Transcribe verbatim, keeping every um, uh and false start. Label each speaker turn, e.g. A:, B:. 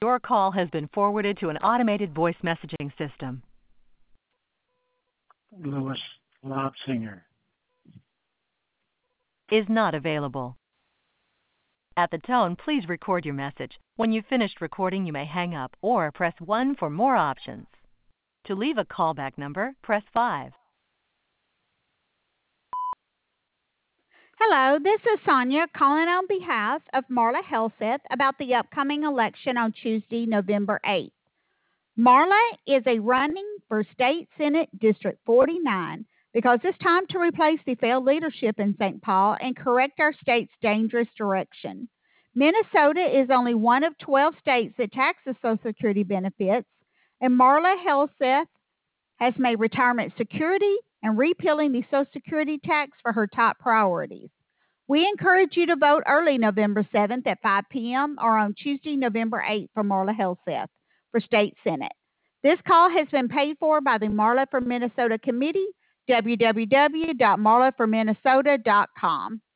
A: Your call has been forwarded to an automated voice messaging system.
B: Louis Lobsinger.
A: Is not available. At the tone, please record your message. When you've finished recording, you may hang up or press one for more options. To leave a callback number, press five.
C: Hello, this is Sonia calling on behalf of Marla Helseth about the upcoming election on Tuesday, November eighth. Marla is a running for State Senate District forty-nine because it's time to replace the failed leadership in Saint Paul and correct our state's dangerous direction. Minnesota is only one of twelve states that taxes Social Security benefits, and Marla Helseth has made retirement security and repealing the Social Security tax for her top priorities. We encourage you to vote early November seventh at five p.m. or on Tuesday, November eighth for Marla Helseth for State Senate. This call has been paid for by the Marla for Minnesota Committee, w w w dot marla for minnesota dot com.